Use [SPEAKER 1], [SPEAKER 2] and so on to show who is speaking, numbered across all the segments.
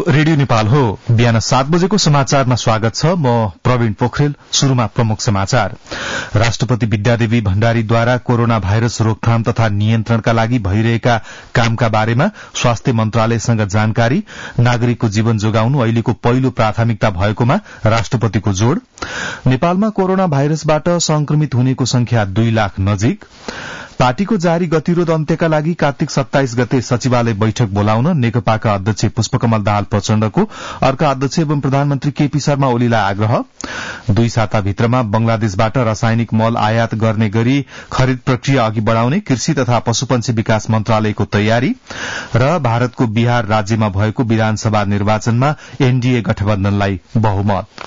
[SPEAKER 1] Radio Nepal हो। बिहान 7 बजेको समाचारमा स्वागत छ। म प्रवीण पोखरेल। शुरूमा प्रमुख समाचार। राष्ट्रपति विद्यादेवी भण्डारीद्वारा कोरोना भाइरस रोकथाम तथा नियन्त्रणका लागि भइरहेका कामका बारेमा स्वास्थ्य मन्त्रालयसँग जानकारी। नागरिकको जीवन जोगाउनु अहिलेको पहिलो प्राथमिकता भएकोमा राष्ट्रपतिको जोड़। नेपालमा कोरोना भाइरसबाट संक्रमित हुनेको संख्या 2 लाख नजिक। पार्टीको जारी गतिरोध अन्त्यका लागि कार्तिक 27 गते सचिवालय बैठक बोलाउन नेकपाका अध्यक्ष पुष्पकमल दाहाल प्रचण्डको अर्का अध्यक्ष एवं प्रधानमन्त्री केपी शर्मा ओलीलाई आग्रह। 2 साताभित्रमा बंगलादेशबाट रासायनिक मल आयात गर्ने गरी खरिद प्रक्रिया अघि बढ़ाउने कृषि तथा पशुपन्छी विकास मन्त्रालयको तयारी। र भारतको बिहार राज्यमा भएको विधानसभा निर्वाचनमा एनडीए गठबन्धनलाई बहुमत।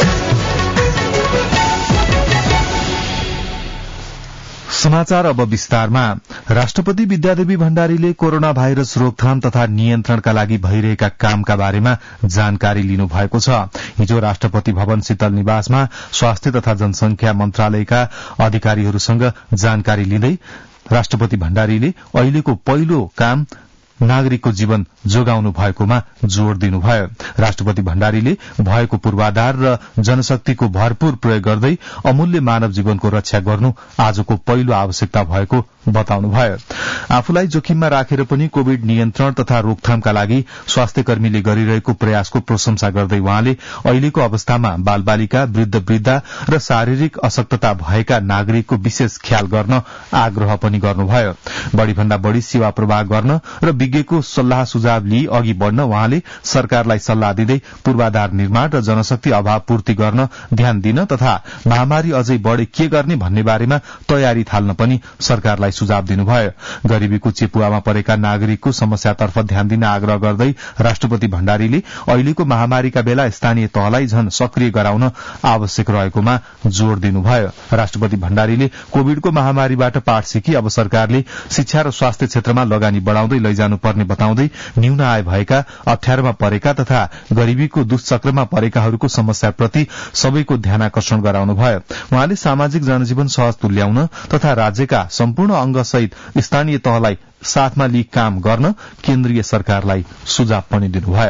[SPEAKER 1] समाचार अब विस्तारमा। राष्ट्रपति विद्यादेवी भण्डारीले कोरोना भाइरस रोकथाम तथा नियन्त्रणका लागि भइरहेका कामका बारेमा जानकारी लिनु भएको छ। हिजो राष्ट्रपति भवन शीतल निवासमा स्वास्थ्य तथा जनसंख्या मन्त्रालयका अधिकारीहरूसँग जानकारी लिँदै राष्ट्रपति भण्डारीले अहिलेको पहिलो काम नागरिकको जीवन जोगाउनु भएकोमा जोड़ दिनुभयो। राष्ट्रपति भण्डारीले भएको पूर्वाधार र जनशक्तिको भरपूर प्रयोग गर्दै अमूल्य मानव जीवनको रक्षा गर्नु आजको पहिलो आवश्यकता भएको बताउनुभयो। आफूलाई जोखिममा राखेर पनि कोविड नियन्त्रण तथा रोकथामका लागि स्वास्थ्य कर्मीले गरिरहेको प्रयासको प्रशंसा गर्दै उहाँले अहिलेको अवस्थामा बालबालिका, वृद्ध वृद्धा र शारीरिक अशक्तता भएका नागरिकको विशेष ख्याल गर्न आग्रह पनि गर्नुभयो। बढ़ीभन्दा बढ़ी सेवा प्रवाह गर्न र विज्ञको सल्लाह सुझाव लिई अघि बढ़न उहाँले सरकारलाई सल्लाह दिँदै पूर्वाधार निर्माण र जनशक्ति अभाव पूर्ति गर्न ध्यान दिन तथा महामारी अझै बढ़े के गर्ने भन्ने बारेमा तयारी थाल्न पनि सरकारलाई सुझाव दिनुभयो। गरीबीको चेपुवामा परेका नागरिकको समस्यातर्फ ध्यान दिन आग्रह गर्दै राष्ट्रपति भण्डारीले अहिलेको महामारीका बेला स्थानीय तहलाई झन सक्रिय गराउन आवश्यक रहेकोमा जोड़ दिनुभयो। राष्ट्रपति भण्डारीले कोविडको महामारीबाट पाठ सिकी अब सरकारले शिक्षा र स्वास्थ्य क्षेत्रमा लगानी बढ़ाउँदै लैजानुपर्ने बताउँदै न्यून आय भएका, अप्ठ्यारोमा परेका तथा गरीबीको दुष्चक्रमा परेकाहरूको समस्याप्रति सबैको ध्यानाकर्षण गराउनुभयो। उहाँले सामाजिक जनजीवन सहज तुल्याउन तथा राज्यका सम्पूर्ण अंगसहित स्थानीय तहलाई साथमा लिई काम गर्न केन्द्रीय सरकारलाई सुझाव पनि दिनुभयो।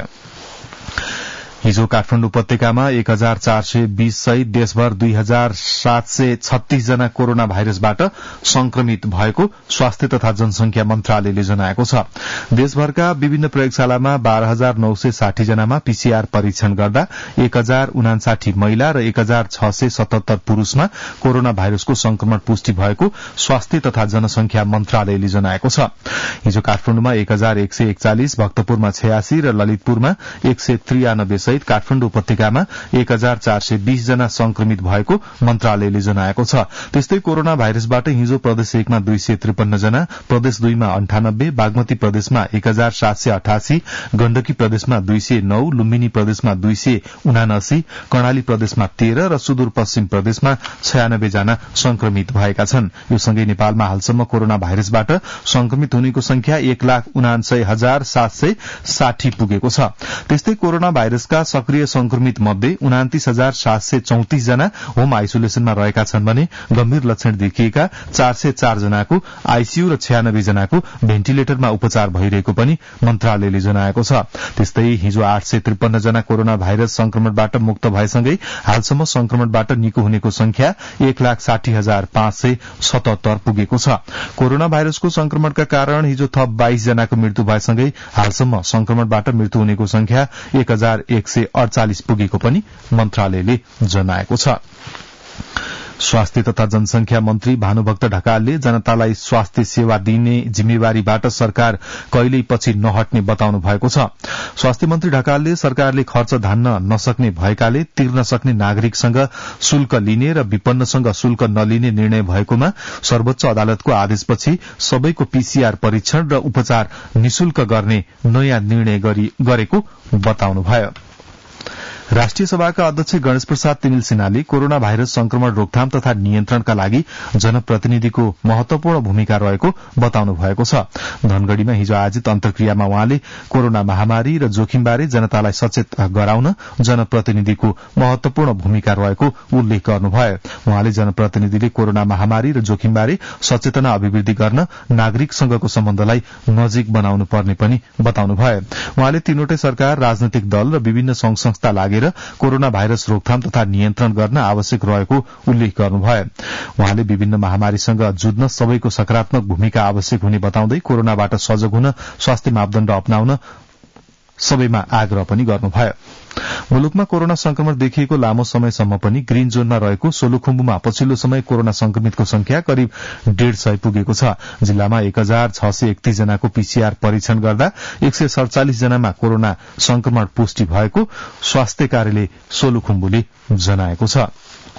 [SPEAKER 1] हिजो काठमाडौँ उपत्यकामा 1420 सहित देशभर 2736 जना कोरोना भाइरसबाट संक्रमित भएको स्वास्थ्य तथा जनसंख्या मन्त्रालयले जनाएको छ। देशभरका विभिन्न प्रयोगशालामा 12960 जनामा पीसीआर परीक्षण गर्दा 1059 महिला र 1677 पुरूषमा कोरोना भाइरसको संक्रमण पुष्टि भएको स्वास्थ्य तथा जनसंख्या मन्त्रालयले जनाएको छ। हिजो काठमाडौँमा 1141, भक्तपुरमा 86 र ललितपुरमा 193 सहित काठमाडौँ उपत्यकामा 1420 जना संक्रमित भएको मन्त्रालयले जनाएको छ। त्यस्तै कोरोना भाइरसबाट हिजो प्रदेश 1 मा 253 जना, प्रदेश 2 मा 98, बागमती प्रदेशमा 1788, गण्डकी प्रदेशमा 209, लुम्बिनी प्रदेशमा 279, कर्णाली प्रदेशमा 13 र सुदूरपश्चिम प्रदेशमा 96 जना संक्रमित भएका छन्। यो सँगै नेपालमा हालसम्म कोरोना भाइरसबाट संक्रमित हुनेको संख्या 1,79,760 पुगेको छ। त्यस्तै कोरोना भाइरसका सक्रिय संक्रमित मध्ये 29,734 जना होम आइसोलेसनमा रहेका छन् भने गम्भीर लक्षण देखिएका 404 जनाको आईसीयू र 96 जनाको भेन्टिलेटरमा उपचार भइरहेको पनि मन्त्रालयले जनाएको छ। त्यस्तै हिजो 853 जना कोरोना भाइरस संक्रमणबाट मुक्त भएसँगै हालसम्म संक्रमणबाट निको हुनेको संख्या 1,60,577 पुगेको छ। कोरोना भाइरसको संक्रमणका कारण हिजो थप 22 जनाको मृत्यु भएसँगै हालसम्म संक्रमणबाट मृत्यु हुनेको संख्या 1148 पुगेको पनि मन्त्रालयले जनाएको छ। स्वास्थ्य तथा जनसंख्या मन्त्री भानुभक्त ढकालले जनतालाई स्वास्थ्य सेवा दिने जिम्मेवारीबाट सरकार कहिल्यै पछि नहट्ने बताउनु भएको छ। स्वास्थ्य मन्त्री ढकालले सरकारले खर्च धान्न नसक्ने भएकाले तिर्न सक्ने नागरिकसँग शुल्क लिने र विपन्नसँग शुल्क नलिने निर्णय भएकोमा सर्वोच्च अदालतको आदेशपछि सबैको पीसीआर परीक्षण र उपचार निशुल्क गर्ने नयाँ निर्णय गरेको बताउनुभयो। राष्ट्रिय सभाका अध्यक्ष गणेश प्रसाद तिमिल सिन्हाले कोरोना भाइरस संक्रमण रोकथाम तथा नियन्त्रणका लागि जनप्रतिनिधिको महत्वपूर्ण भूमिका रहेको बताउनु भएको छ। धनगढ़ीमा हिजो आयोजित अन्तर्क्रियामा उहाँले कोरोना महामारी र जोखिमबारे जनतालाई सचेत गराउन जनप्रतिनिधिको महत्वपूर्ण भूमिका रहेको उल्लेख गर्नुभयो। उहाँले जनप्रतिनिधिले कोरोना महामारी र जोखिमबारे सचेतना अभिवृद्धि गर्न नागरिकसँगको सम्बन्धलाई नजिक बनाउनु पर्ने पनि बताउनुभयो। उहाँले तीनवटै सरकार, राजनैतिक दल र विभिन्न संघ संस्था लागेर कोरोना भाइरस रोकथाम तथा नियन्त्रण गर्न आवश्यक रहेको उल्लेख गर्नुभयो। उहाँले विभिन्न महामारीसँग जुझ्न सबैको सकारात्मक भूमिका आवश्यक हुने बताउँदै कोरोनाबाट सजग हुन स्वास्थ्य मापदण्ड अपनाउन सबैमा आग्रह पनि गर्नुभयो। मुलुकमा कोरोना संक्रमण देखिएको लामो समयसम्म पनि ग्रीन जोनमा रहेको सोलुखुम्बुमा पछिल्लो समय कोरोना संक्रमितको संख्या करिब 150 पुगेको छ। जिल्लामा 1631 जनाको पीसीआर परीक्षण गर्दा 147 जनामा कोरोना संक्रमण पुष्टि भएको स्वास्थ्य कार्यालय सोलुखुम्बुले जनाएको छ।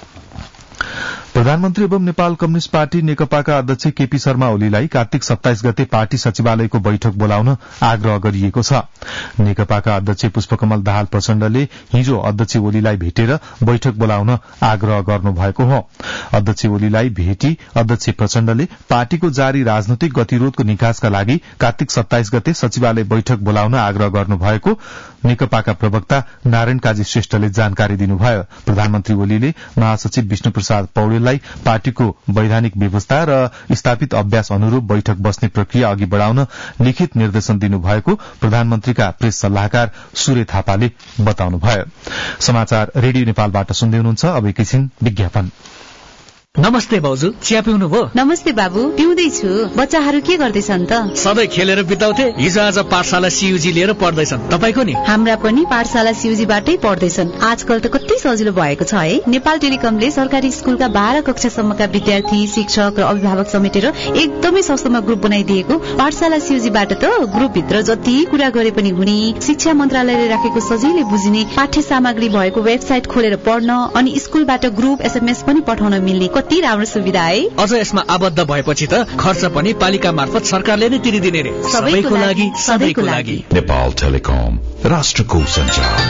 [SPEAKER 1] प्रधानमन्त्री एवं नेपाल कम्युनिष्ट पार्टी नेकपाका अध्यक्ष केपी शर्मा ओलीलाई कार्तिक 27 गते पार्टी सचिवालयको बैठक बोलाउन आग्रह गरिएको छ। नेकपाका अध्यक्ष पुष्पकमल दाहाल प्रचण्डले हिजो अध्यक्ष ओलीलाई भेटेर बैठक बोलाउन आग्रह गर्नुभएको हो। अध्यक्ष ओलीलाई भेटी अध्यक्ष प्रचण्डले पार्टीको जारी राजनैतिक गतिरोधको निकासका लागि कार्तिक 27 गते सचिवालय बैठक बोलाउन आग्रह गर्नुभएको नेकपाका प्रवक्ता नारायण काजी श्रेष्ठले जानकारी दिनुभयो। प्रधानमन्त्री ओलीले महासचिव विष्णु प्रसाद पौडेललाई पार्टीको वैधानिक व्यवस्था र स्थापित अभ्यास अनुरूप बैठक बस्ने प्रक्रिया अघि बढ़ाउन लिखित निर्देशन दिनुभएको प्रधानमन्त्रीका प्रेस सल्लाहकार सूर्य थापाले बताउनुभयो। समाचार रेडियो नेपालबाट सुन्दै हुनुहुन्छ। अब एकैछिन विज्ञापन।
[SPEAKER 2] नमस्ते भाउजू, चिया पिउनु भयो?
[SPEAKER 3] नमस्ते बाबु, पिउँदैछु। बच्चाहरू के गर्दैछन् त?
[SPEAKER 2] सधैँ खेलेर बिताउँथे, हिजो आज पाठशाला सीयूजी लिएर पढ्दैछन्। तपाईको नि?
[SPEAKER 3] हाम्रा पनि पाठशाला सीयूजीबाटै पढ्दैछन्। आजकल त कति सजिलो भएको छ है। नेपाल टेलिकमले सरकारी स्कुलका 12 कक्षासम्मका विद्यार्थी, शिक्षक र अभिभावक समेटेर एकदमै सस्तोमा ग्रुप बनाइदिएको। पाठशाला सीयूजीबाट त ग्रुपभित्र जति कुरा गरे पनि हुने, शिक्षा मन्त्रालयले राखेको सजिलै बुझिने पाठ्य सामग्री भएको वेबसाइट खोलेर पढ्न अनि स्कुलबाट ग्रुप एसएमएस पनि पठाउन मिल्ने कति राम्रो सुविधा है।
[SPEAKER 2] अझ यसमा आबद्ध भएपछि त खर्च पनि पालिका मार्फत सरकारले नै तिरिदिने रे। सबैको लागि, सधैँको लागि।
[SPEAKER 4] नेपाल टेलिकम, राष्ट्रको सञ्चार।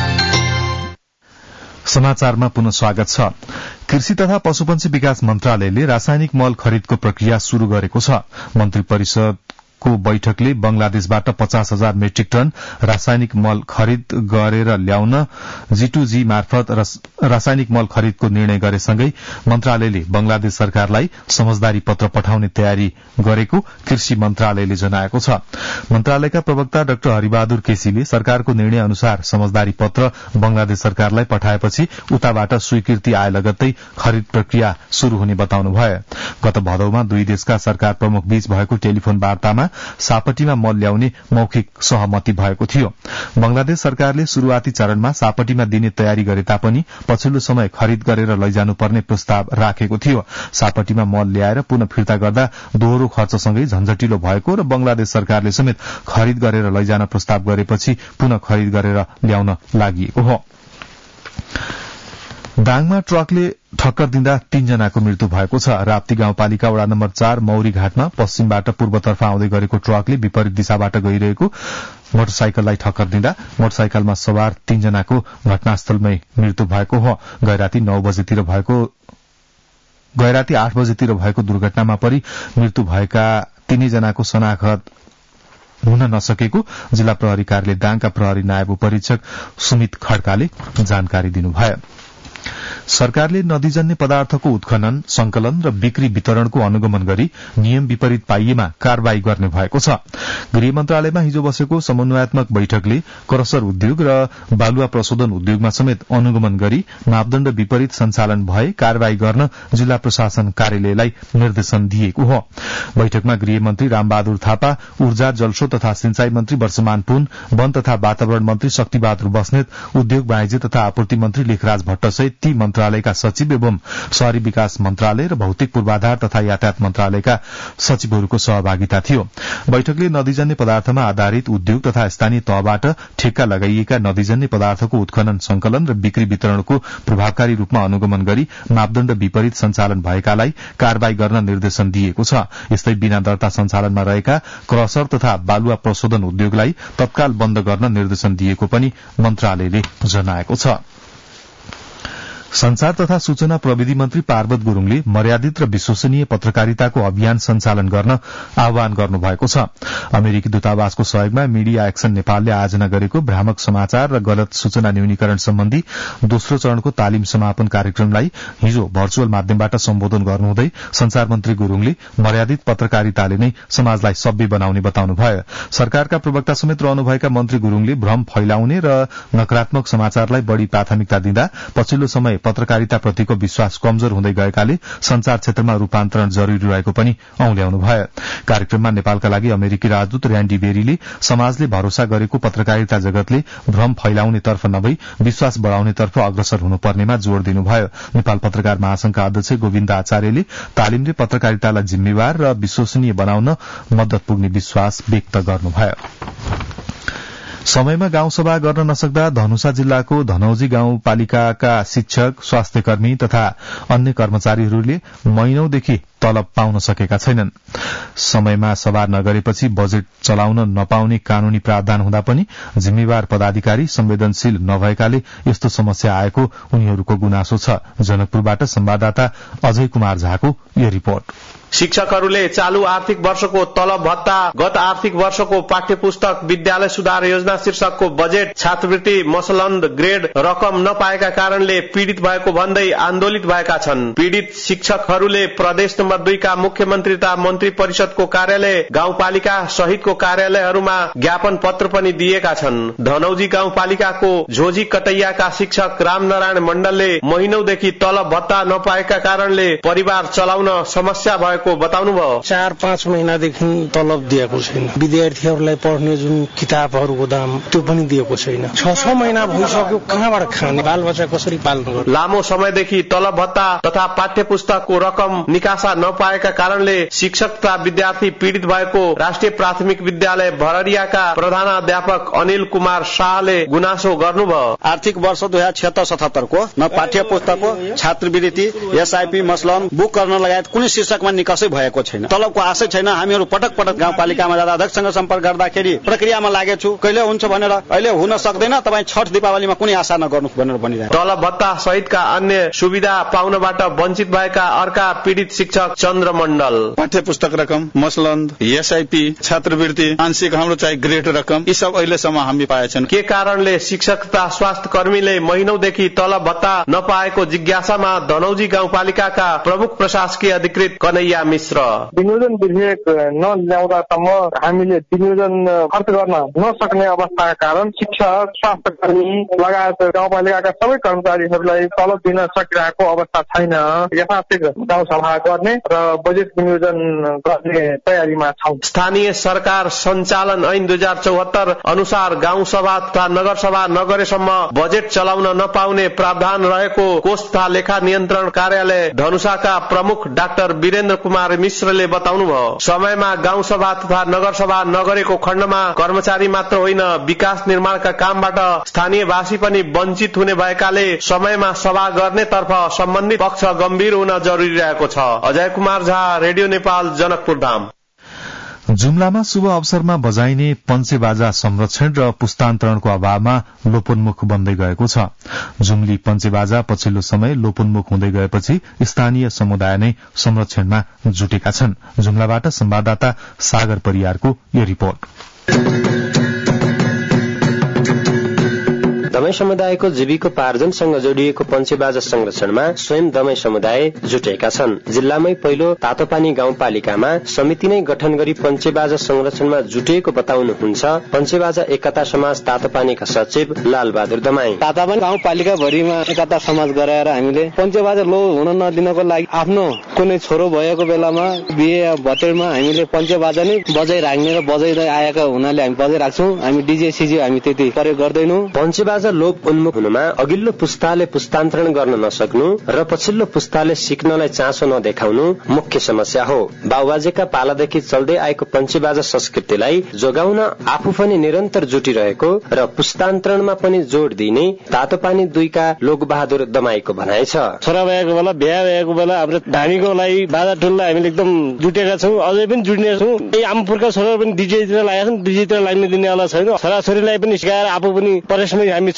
[SPEAKER 1] समाचारमा पुनः स्वागत छ। कृषि तथा पशुपन्छी विकास मन्त्रालयले रासायनिक मल खरिदको प्रक्रिया शुरू गरेको छ। मन्त्री परिषदको बैठकले बंगलादेशबाट 50,000 मेट्रिक टन रासायनिक मल खरिद गरेर ल्याउन G2G मार्फत रासायनिक मल खरिदको निर्णय गरेसँगै मन्त्रालयले बंगलादेश सरकारलाई समझदारी पत्र पठाउने तयारी गरेको कृषि मन्त्रालयले जनाएको छ। मन्त्रालयका प्रवक्ता डाक्टर हरिबहादुर केसीले सरकारको निर्णय अनुसार समझदारी पत्र बंगलादेश सरकारलाई पठाएपछि उताबाट स्वीकृति आए लगत्तै खरिद प्रक्रिया शुरू हुने बताउनुभयो। गत भदौमा दुई देशका सरकार प्रमुख बीच भएको टेलिफोन वार्तामा सापटीमा मल ल्याउने मौखिक सहमति भएको थियो। बंगलादेश सरकारले शुरूआती चरणमा सापटीमा दिने तयारी गरे तापनि पछिल्लो समय खरिद गरेर लैजानुपर्ने प्रस्ताव राखेको थियो। सापटीमा मल ल्याएर पुनः फिर्ता गर्दा दोहोरो खर्चसँगै झन्झटिलो भएको र बंगलादेश सरकारले समेत खरिद गरेर लैजान प्रस्ताव गरेपछि पुनः खरिद गरेर ल्याउन लागि हो। दाङमा ट्रकले ठक्कर दिँदा 3 जनाको मृत्यु भएको छ। राप्ती गाउँपालिका वडा नम्बर 4 मौरी घाटमा पश्चिमबाट पूर्वतर्फ आउँदै गरेको ट्रकले विपरीत दिशाबाट गइरहेको मोटरसाइकललाई ठक्कर दिँदा मोटरसाइकलमा सवार 3 जनाको घटनास्थलमै मृत्यु भएको हो। गैराती 8 बजेतिर भएको दुर्घटनामा परि मृत्यु भएका 3 जनाको शनाखत हुन नसकेको जिल्ला प्रहरी कार्यालय दाङका प्रहरी नायब उपरीक्षक सुमित खड्काले जानकारी दिनुभयो। सरकारले नदीजन्य पदार्थको उत्खनन, संकलन र बिक्री वितरणको अनुगमन गरी नियम विपरीत पाइएमा कार्यवाही गर्ने भएको छ। गृह मन्त्रालयमा हिजो बसेको समन्वयात्मक बैठकले क्रसर उद्योग र बालुवा प्रशोधन उद्योगमा समेत अनुगमन गरी मापदण्ड विपरीत सञ्चालन भए कार्यवाही गर्न जिल्ला प्रशासन कार्यालयलाई निर्देशन दिएको हो। बैठकमा गृह मन्त्री रामबहादुर थापा, ऊर्जा जलस्रोत तथा सिंचाई मन्त्री वर्षमान पुन, वन तथा वातावरण मन्त्री शक्तिबहादुर बस्नेत, उद्योग वाणिज्य तथा आपूर्ति मन्त्री लेखराज भट्टसहित ती मन्त्रालयका सचिव एवं शहरी विकास मन्त्रालय र भौतिक पूर्वाधार तथा यातायात मन्त्रालयका सचिवहरूको सहभागिता थियो। बैठकले नदीजन्य पदार्थमा आधारित उद्योग तथा स्थानीय तहबाट ठेक्का लगाइएका नदीजन्य पदार्थको उत्खनन, संकलन र बिक्री वितरणको प्रभावकारी रूपमा अनुगमन गरी मापदण्ड विपरीत सञ्चालन भएकालाई कार्यवाही गर्न निर्देशन दिएको छ। यस्तै बिना दर्ता सञ्चालनमा रहेका क्रसर तथा बालुवा प्रशोधन उद्योगलाई तत्काल बन्द गर्न निर्देशन दिएको पनि मन्त्रालयले जनाएको छ। संचार तथा सूचना प्रविधि मन्त्री पार्वत गुरूङले मर्यादित र विश्वसनीय पत्रकारिताको अभियान सञ्चालन गर्न आह्वान गर्नुभएको छ। अमेरिकी दूतावासको सहयोगमा मीडिया एक्सन नेपालले आयोजना गरेको भ्रामक समाचार र गलत सूचना न्यूनीकरण सम्बन्धी दोस्रो चरणको तालिम समापन कार्यक्रमलाई हिजो भर्चुअल माध्यमबाट सम्बोधन गर्नुहुँदै संचार मन्त्री गुरूङले मर्यादित पत्रकारिताले नै समाजलाई सभ्य बनाउने बताउनुभयो। सरकारका प्रवक्ता समेत रहनुभएका मन्त्री गुरूङले भ्रम फैलाउने र नकारात्मक समाचारलाई बढ़ी प्राथमिकता दिँदा पछिल्लो समय पत्रकारिताप्रतिको विश्वास कमजोर हुँदै गएकाले संचार क्षेत्रमा रूपान्तरण जरूरी रहेको पनि औल्याउनुभयो। कार्यक्रममा नेपालका लागि अमेरिकी राजदूत र्यान्डी बेरीले समाजले भरोसा गरेको पत्रकारिता जगतले भ्रम फैलाउनेतर्फ नभई विश्वास बढ़ाउनेतर्फ अग्रसर हुनुपर्नेमा जोड़ दिनुभयो। नेपाल पत्रकार महासंघका अध्यक्ष गोविन्द आचार्यले तालिमले पत्रकारितालाई जिम्मेवार र विश्वसनीय बनाउन मद्दत पुग्ने विश्वास व्यक्त गर्नुभयो। समयमा गाउँसभा गर्न नसक्दा धनुषा जिल्लाको धनौजी गाउँपालिकाका शिक्षक, स्वास्थ्यकर्मी तथा अन्य कर्मचारीहरूले महिनौंदेखि तलब पाउन सकेका छैनन्। समयमा सभा नगरेपछि बजेट चलाउन नपाउने कानूनी प्रावधान हुँदा पनि जिम्मेवार पदाधिकारी संवेदनशील नभएकाले यस्तो समस्या आएको उनीहरूको गुनासो छ। जनकपुरबाट संवाददाता अजय कुमार झाको यो रिपोर्ट।
[SPEAKER 5] शिक्षकहरूले चालू आर्थिक वर्षको तलब भत्ता, गत आर्थिक वर्षको पाठ्यपुस्तक, विद्यालय सुधार योजना शीर्षकको बजेट, छात्रवृत्ति, मसलन्द ग्रेड रकम नपाएका कारणले पीड़ित भएको भन्दै आन्दोलित भएका छन्। पीड़ित शिक्षकहरूले प्रदेश नम्बर 2 का मुख्यमन्त्री तथा मन्त्री परिषदको कार्यालय, गाउँपालिका सहितको कार्यालयहरूमा ज्ञापन पत्र पनि दिएका छन्। धनौजी गाउँपालिकाको झोजी कटैयाका शिक्षक रामनारायण मण्डलले महिनौदेखि तलब भत्ता नपाएका कारणले परिवार चलाउन समस्या भएको बताउनुभयो।
[SPEAKER 6] 4-5 महिनादेखि तलब दिएको छैन। विद्यार्थीहरूलाई पढ्ने जुन किताबहरूको दाम त्यो पनि दिएको छैन। 6-6 महिना भइसक्यो, कहाँबाट खाने, बालबच्चा कसरी पाल्नु गर्नु।
[SPEAKER 5] लामो समयदेखि तलब भत्ता तथा पाठ्यपुस्तकको रकम निकासा नपाएका कारणले शिक्षक तथा विद्यार्थी पीड़ित भएको राष्ट्रिय प्राथमिक विद्यालय भररियाका प्रधानाध्यापक अनिल कुमार शाहले गुनासो गर्नुभयो।
[SPEAKER 7] आर्थिक वर्ष 2076-77 को न पाठ्यपुस्तकको, छात्रवृत्ति, एसआईपी, मसलन बुक गर्न लगायत कुनै शीर्षकमा निकासै भएको छैन। तलबको आशै छैन। हामीहरू पटक पटक गाउँपालिकामा जाँदा अध्यक्षसँग सम्पर्क गर्दाखेरि प्रक्रियामा लागेछु, कहिले हुन्छ भनेर, अहिले हुन सक्दैन, तपाईँ छठ दीपावलीमा कुनै आशा नगर्नु भनेर भनिरहेको।
[SPEAKER 5] तलब भत्ता सहितका अन्य सुविधा पाउनबाट वञ्चित भएका अर्का पीड़ित शिक्षक चन्द्र मण्डल।
[SPEAKER 8] पाठ्यपुस्तक रकम, मसलन्द, एसआईपी, छात्रवृत्ति, आंशिक हाम्रो चाहिँ ग्रेड रकम, यी सब अहिलेसम्म हामी पाएछन्।
[SPEAKER 5] के कारणले शिक्षक तथा स्वास्थ्य कर्मीले महिनौदेखि तलब भत्ता नपाएको जिज्ञासामा धनौजी गाउँपालिकाका प्रमुख प्रशासकीय अधिकृत कन्हैया मिश्र।
[SPEAKER 9] विनियोजन विधेयक नल्याउँदासम्म हामीले विनियोजन खर्च गर्न नसक्ने अवस्थाका कारण शिक्षक, स्वास्थ्य कर्मी लगायत गाउँपालिकाका सबै कर्मचारीहरूलाई तलब दिन सकिरहेको अवस्था छैन। यथाशीघ्र गाउँसभा गर्ने र बजेट विनियोजन गर्ने तयारीमा छौं।
[SPEAKER 5] स्थानीय सरकार सञ्चालन ऐन 2074 अनुसार गाउँसभा तथा नगरसभा नगरेसम्म बजेट चलाउन नपाउने प्रावधान रहेको कोष तथा लेखा नियन्त्रण कार्यालय धनुषाका प्रमुख डाक्टर वीरेन्द्र कुमार मिश्रले बताउनुभयो। समयमा गाउँसभा तथा नगरसभा नगरेको खण्डमा कर्मचारी मात्र होइन, विकास निर्माणका कामबाट स्थानीयवासी पनि वञ्चित हुने भएकाले समयमा सभा गर्नेतर्फ सम्बन्धित पक्ष गम्भीर हुन जरुरी रहेको छ। अजय कुमार झा, रेडियो नेपाल, जनकपुर धाम।
[SPEAKER 1] जुम्लामा शुभ अवसरमा बजाइने पञ्चेबाजा संरक्षण र पुस्तान्तरणको अभावमा लोपोन्मुख बन्दै गएको छ। जुम्ली पञ्चेबाजा पछिल्लो समय लोपोन्मुख हुँदै गएपछि स्थानीय समुदाय नै संरक्षणमा जुटेका छन्। जुम्लाबाट संवाददाता सागर परियारको यो रिपोर्ट।
[SPEAKER 10] दमाई समुदायको जीविकोपार्जनसँग जोडिएको पञ्चेबाजा संरक्षणमा स्वयं दमाई समुदाय जुटेका छन्। जिल्लामै पहिलो तातोपानी गाउँपालिकामा समिति नै गठन गरी पञ्चेबाजा संरक्षणमा जुटेको बताउनुहुन्छ पञ्चेबाजा एकता समाज तातोपानीका सचिव लालबहादुर दमाई।
[SPEAKER 6] तातोपानी गाउँपालिका भरिमा एकता समाज गराएर हामीले पञ्चेबाजा लो हुन नदिनको लागि आफ्नो कुनै छोरो भएको बेलामा बिहे या भतेरमा हामीले पञ्चेबाजा नै बजाइराख्ने र बजाइदै आएका हुनाले हामी बजाइराख्छौं। हामी डीजे सीजे हामी त्यति प्रयोग गर्दैनौं।
[SPEAKER 10] पञ्चेबाजा लोप उन्मुख हुनुमा अघिल्लो पुस्ताले पुस्तान्तरण गर्न नसक्नु र पछिल्लो पुस्ताले सिक्नलाई चासो नदेखाउनु मुख्य समस्या हो। बाबुबाजेका पालादेखि चल्दै आएको पञ्चेबाजा संस्कृतिलाई जोगाउन आफू पनि निरन्तर जुटिरहेको र पुस्तान्तरणमा पनि जोड़ दिने तातोपानी 2 का लोकबहादुर दमाईको भनाइ छ।
[SPEAKER 6] छोरा भएको बेला, बिहा भएको बेला हाम्रो धामीको लागि बाजा ठुल्ला हामीले एकदम जुटेका छौं, अझै पनि जुट्ने छौं। आम पुर्खा छोरा पनि डीजेतिर लागेका छन्, डीजेतिर लाग्ने दिनेवाला छैन। छोराछोरीलाई पनि सिकाएर आफू पनि परेशमै हामी छौं।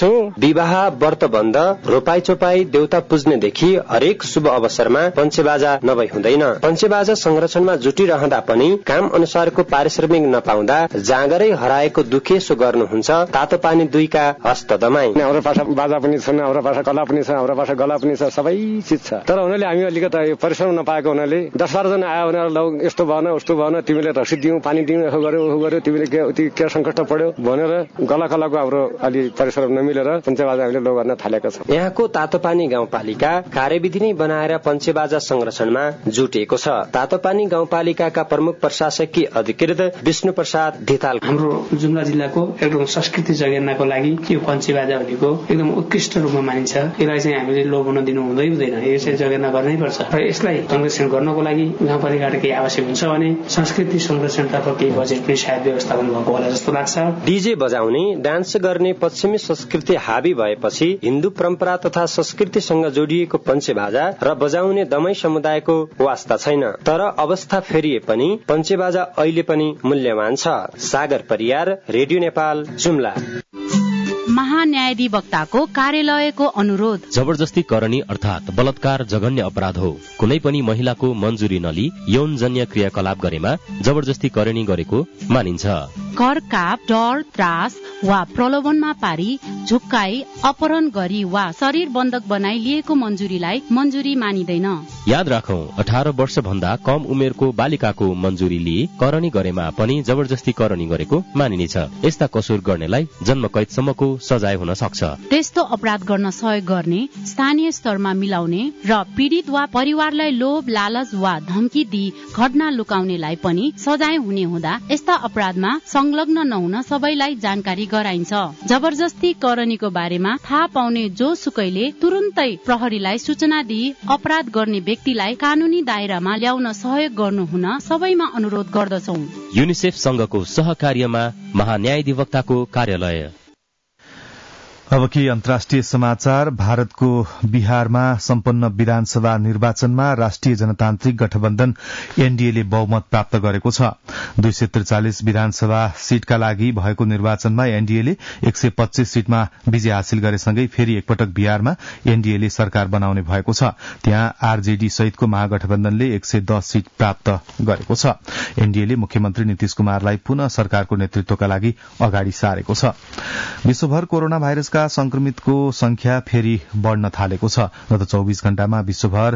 [SPEAKER 10] विवाह, व्रत बन्ध, रोपाई चोपाई, देउता पुज्नेदेखि हरेक शुभ अवसरमा पञ्चेबाजा नभई हुँदैन। पञ्चेबाजा संरक्षणमा जुटिरहँदा पनि काम अनुसारको पारिश्रमिक नपाउँदा जाँगरै हराएको दुखेसो गर्नुहुन्छ तातो पानी 2 का हस्त दमाई।
[SPEAKER 6] हाम्रो पासा बाजा पनि छन्, हाम्रो पासा कला पनि छ, हाम्रो पासा गला पनि छ, सबै चिज छ। तर उनीहरूले हामी अलिकति यो परिश्रम नपाएको हुनाले 10-12 जना आयो भने लौ यस्तो भएन उस्तो भएन, तिमीले रक्सी दियौ, पानी दियौ, यसो गर्यो तिमीले के संकट पर्यो भनेर गलाको हाम्रो अलि परिश्रम नमिलेर पञ्चेबाजा हामीले लो गर्न थालेका छौँ।
[SPEAKER 10] यहाँको तातोपानी गाउँपालिका कार्यविधि नै बनाएर पञ्चेबाजा संरक्षणमा जुटेको छ। तातोपानी गाउँपालिकाका प्रमुख प्रशासकीय अधिकृत विष्णु प्रसाद धिताल,
[SPEAKER 11] हाम्रो जुम्ला जिल्लाको एकदम संस्कृति जगेर्नाको लागि यो पञ्चेबाजा भनेको एकदम उत्कृष्ट रूपमा मानिन्छ। यसलाई चाहिँ हामीले लोभन दिनु हुँदैन, यो चाहिँ जगेर्ना गर्नै पर्छ र यसलाई संरक्षण गर्नको लागि गाउँपालिकाबाट केही आवश्यक हुन्छ भने संस्कृति संरक्षणतर्फ केही बजेट पनि सायद व्यवस्थापन भएको होला जस्तो लाग्छ।
[SPEAKER 10] डीजे बजाउने, डान्स गर्ने पश्चिमी संस्कृति हावी भएपछि हिन्दू परम्परा तथा संस्कृतिसँग जोडिएको पञ्चेबाजा र बजाउने दमाई समुदायको वास्ता छैन। तर अवस्था फेरिए पनि पञ्चेबाजा अहिले पनि मूल्यवान छ। सागर परियार, रेडियो नेपाल, जुम्ला।
[SPEAKER 3] महान्यायाधिवक्ताको कार्यालयको अनुरोध।
[SPEAKER 12] जबरजस्ती करणी अर्थात बलात्कार जघन्य अपराध हो। कुनै पनि महिलाको मन्जुरी नलिई यौनजन्य क्रियाकलाप गरेमा जबरजस्ती करणी गरेको मानिन्छ।
[SPEAKER 3] करकाप, डर, त्रास वा प्रलोभनमा पारी, झुक्काई, अपहरण गरी वा शरीर बन्धक बनाई लिएको मन्जुरीलाई मन्जुरी मानिदैन।
[SPEAKER 12] याद राखौं, 18 वर्ष भन्दा कम उमेरको बालिकाको मन्जुरी लिई करणी गरेमा पनि जबरजस्ती करणी गरेको मानिनेछ। यस्ता कसुर गर्नेलाई जन्मकैदसम्मको सजाय हुन सक्छ।
[SPEAKER 3] त्यस्तो अपराध गर्न सहयोग गर्ने, स्थानीय स्तरमा मिलाउने र पीडित वा परिवारलाई लोभ, लालच वा धम्की दिई घटना लुकाउनेलाई पनि सजाय हुने हुँदा यस्ता अपराधमा संलग्न नहुन सबैलाई जानकारी गराइन्छ। जबरजस्ती करणीको बारेमा थाहा पाउने जो सुकैले तुरुन्तै प्रहरीलाई सूचना दिई अपराध गर्ने व्यक्तिलाई कानूनी दायरामा ल्याउन सहयोग गर्नु हुन सबैमा अनुरोध गर्दछौ।
[SPEAKER 12] युनिसेफ संघको सहकार्यमा महान्यायाधिवक्ताको कार्यालय।
[SPEAKER 1] अब के अन्तर्राष्ट्रिय समाचार। भारतको बिहारमा सम्पन्न विधानसभा निर्वाचनमा राष्ट्रिय जनतान्त्रिक गठबन्धन एनडीए बहुमत प्राप्त गरेको छ। 243 विधानसभा सीटका लागि भएको निर्वाचनमा एनडीए 125 सीटमा विजय हासिल गरेसँगै फेरि एकपटक बिहारमा एनडीए सरकार बनाउने भएको छ। त्यहाँ आरजेडी सहितको महागठबन्धनले 110 सीट प्राप्त गरेको छ। एनडीए मुख्यमन्त्री नीतीश कुमारलाई पुनः सरकारको नेतृत्वका लागि अगाडि सारेको छ। विश्वभर कोरोना भाइरसका संक्रमितको संख्या फेरि बढ़न थालेको छ। गत 24 घण्टामा विश्वभर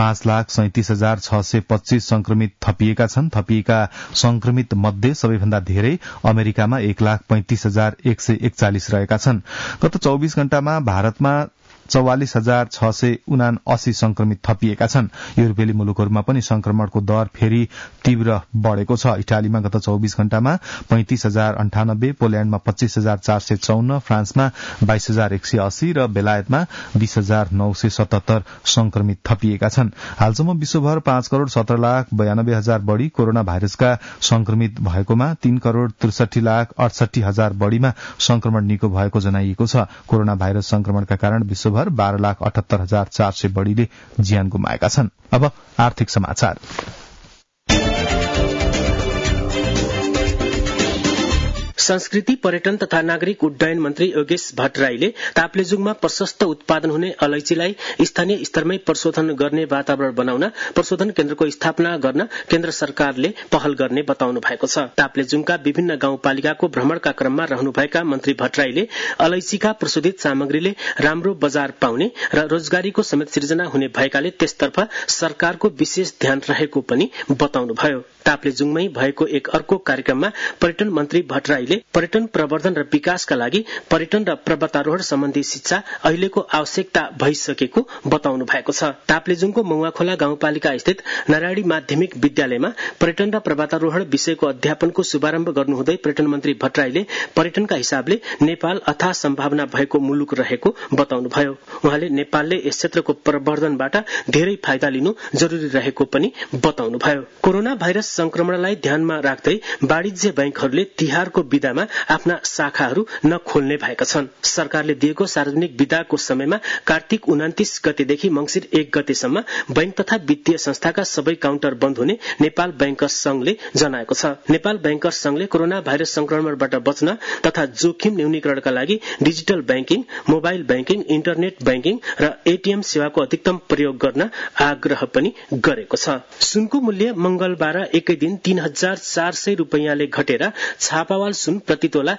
[SPEAKER 1] 5,37,625 संक्रमित थपिएका छन्। थपिएका संक्रमित मध्ये सबैभन्दा धेरै अमेरिकामा 1,35,141 रहेका छन्। गत 24 घण्टामा भारतमा 44,679 संक्रमित थपिएका छन्। युरोपेली मुलुकहरूमा पनि संक्रमणको दर फेरि तीव्र बढ़ेको छ। इटालीमा गत 24 घण्टामा 35,098, पोल्याण्डमा 25,454, फ्रान्समा 22,180 र बेलायतमा 20,977 संक्रमित थपिएका छन्। हालसम्म विश्वभर 5,17,92,000 बढ़ी कोरोना भाइरसका संक्रमित भएकोमा 3,63,68,000 बढ़ीमा संक्रमण निको भएको जनाइएको छ। कोरोना भाइरस संक्रमणका कारण विश्वभर 12,78,400 बढ़ीले ज्यान गुमाएका छन्। अब आर्थिक समाचार।
[SPEAKER 13] संस्कृति, पर्यटन तथा नागरिक उड्डयन मन्त्री योगेश भट्टराईले ताप्लेजुङमा प्रशस्त उत्पादन हुने अलैँचीलाई स्थानीय स्तरमै प्रशोधन गर्ने वातावरण बनाउन प्रशोधन केन्द्रको स्थापना गर्न केन्द्र सरकारले पहल गर्ने बताउनु भएको छ। ताप्लेजुङका विभिन्न गाउँपालिकाको भ्रमणका क्रममा रहनुभएका मन्त्री भट्टराईले अलैँचीका प्रशोधित सामग्रीले राम्रो बजार पाउने र रोजगारीको समेत सृजना हुने भएकाले त्यसतर्फ सरकारको विशेष ध्यान रहेको पनि बताउनुभयो। ताप्लेजुङमै भएको एक अर्को कार्यक्रममा पर्यटन मन्त्री भट्टराईले पर्यटन प्रवर्धन र विकासका लागि पर्यटन र पर्वतारोहण सम्बन्धी शिक्षा अहिलेको आवश्यकता भइसकेको बताउनु भएको छ। ताप्लेजुङको मौवाखोला गाउँपालिका स्थित नारायणी माध्यमिक विद्यालयमा पर्यटन र पर्वतारोहण विषयको अध्यापनको शुभारम्भ गर्नुहुँदै पर्यटन मन्त्री भट्टराईले पर्यटनका हिसाबले नेपाल अथाह सम्भावना भएको मुलुक रहेको बताउनुभयो। उहाँले नेपालले यस क्षेत्रको प्रवर्धनबाट धेरै फाइदा लिनु जरुरी रहेको पनि बताउनुभयो। कोरोना भाइरस संक्रमणलाई ध्यानमा राख्दै वाणिज्य बैंकहरूले तिहारको बिदामा आफ्ना शाखाहरू नखोल्ने भएका छन्। सरकारले दिएको सार्वजनिक बिदाको समयमा कार्तिक 29 गतेदेखि मंसिर 1 गतेसम्म बैंक तथा वित्तीय संस्थाका सबै काउन्टर बन्द हुने नेपाल बैंकर्स संघले जनाएको छ। नेपाल बैंकर्स संघले कोरोना भाइरस संक्रमणबाट बच्न तथा जोखिम न्यूनीकरणका लागि digital banking, mobile banking, internet banking र एटीएम सेवाको अधिकतम प्रयोग गर्न आग्रह पनि गरेको छ। सुनको मूल्य मंगलबार एकै दिन 3,400 रुपैयाँले घटेर छापावाल सुन प्रतितोला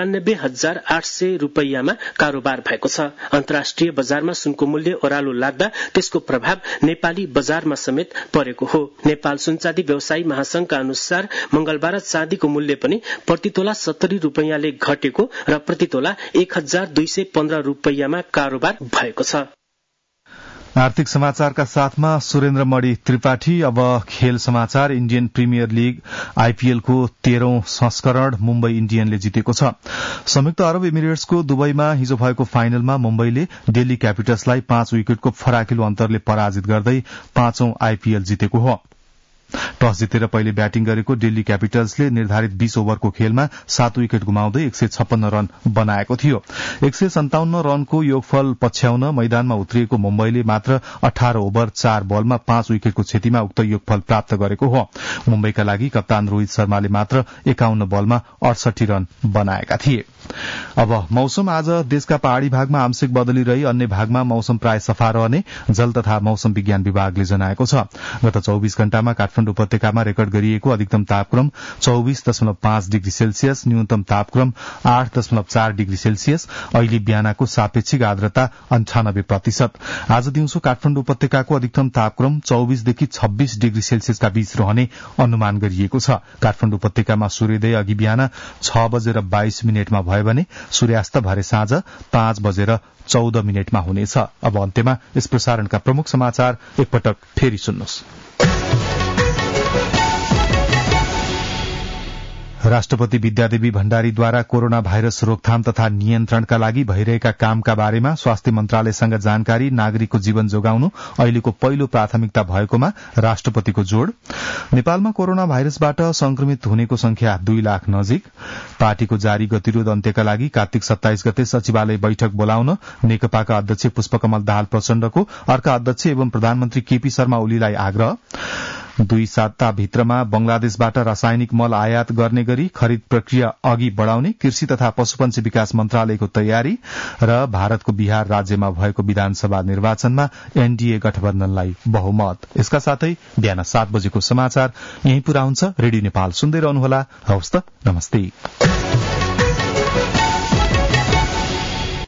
[SPEAKER 13] 94,800 रुपैयाँमा कारोबार भएको छ। अन्तर्राष्ट्रिय बजारमा सुनको मूल्य ओह्रालो लाग्दा त्यसको प्रभाव नेपाली बजारमा समेत परेको हो। नेपाल सुनचाँदी व्यवसायी महासंघका अनुसार मंगलबार चाँदीको मूल्य पनि प्रतितोला 70 रुपैयाँले घटेको र प्रतितोला 1,215 रुपैयाँमा कारोबार भएको छ।
[SPEAKER 1] आर्थिक समाचारका साथमा सुरेन्द्र मणि त्रिपाठी। अब खेल समाचार। इण्डियन प्रिमियर लीग आईपीएलको 13औं संस्करण मुम्बई इण्डियनले जितेको छ। संयुक्त अरब इमिरेट्सको दुबईमा हिजो भएको फाइनलमा मुम्बईले दिल्ली क्यापिटल्सलाई 5 विकेटको फराकिलो अन्तरले पराजित गर्दै 5औं आईपीएल जितेको हो। टस जितेर पहिले ब्याटिङ गरेको दिल्ली क्यापिटल्सले निर्धारित 20 ओभरको खेलमा 7 विकेट गुमाउँदै 156 रन बनाएको थियो। 157 रनको योगफल पछ्याउन मैदानमा उत्रिएको मुम्बईले मात्र 18 ओभर 4 बलमा 5 विकेटको क्षतिमा उक्त योगफल प्राप्त गरेको हो। मुम्बईका लागि कप्तान रोहित शर्माले मात्र 51 बलमा 68 रन बनाएका थिए। अब मौसम। आज देशका पहाड़ी भागमा आंशिक बदली रही अन्य भागमा मौसम प्राय सफा रहने जल तथा मौसम विज्ञान विभागले जनाएको छ। गत 24 घण्टामा काठमाडौँ उपत्यकामा रेकर्ड गरिएको अधिकतम तापक्रम 24.5 डिग्री सेल्सियस, न्यूनतम तापक्रम 8.4 डिग्री सेल्सियस। अहिले बिहानको सापेक्षिक आर्द्रता 98%। आज दिउँसो काठमाडौँ उपत्यकाको अधिकतम तापक्रम 24 देखि 26 डिग्री सेल्सियसका बीच रहने अनुमान गरिएको छ। काठमाडौँ उपत्यकामा सूर्योदय अघि बिहान 6:22 भयो भने सूर्यास्त भरे साँझ 5:14 हुनेछ। अब अन्त्यमा यस प्रसारणका प्रमुख समाचार एकपटक फेरि सुन्नुहोस्। राष्ट्रपति विद्यादेवी भण्डारीद्वारा कोरोना भाइरस रोकथाम तथा नियन्त्रणका लागि भइरहेका कामका बारेमा स्वास्थ्य मन्त्रालयसँग जानकारी, नागरिकको जीवन जोगाउनु अहिलेको पहिलो प्राथमिकता भएकोमा राष्ट्रपतिको जोड़। नेपालमा कोरोना भाइरसबाट संक्रमित हुनेको संख्या 2 लाख नजिक। पार्टीको जारी गतिरोध अन्त्यका लागि कार्तिक 27 गते सचिवालय बैठक बोलाउन नेकपाका अध्यक्ष पुष्पकमल दाहाल प्रचण्डको अर्का अध्यक्ष एवं प्रधानमन्त्री केपी शर्मा ओलीलाई आग्रह। 2 साताभित्रमा बंगलादेशबाट रासायनिक मल आयात गर्ने गरी खरिद प्रक्रिया अघि बढ़ाउने कृषि तथा पशुपन्छी विकास मन्त्रालयको तयारी र भारतको बिहार राज्यमा भएको विधानसभा निर्वाचनमा एनडीए गठबन्धनलाई बहुमत। यसका साथै बिहान 7 बजेको समाचार यही पूरा हुन्छ। रेडियो नेपाल सुन्दै रहनुहोला। हवस् त, नमस्ते।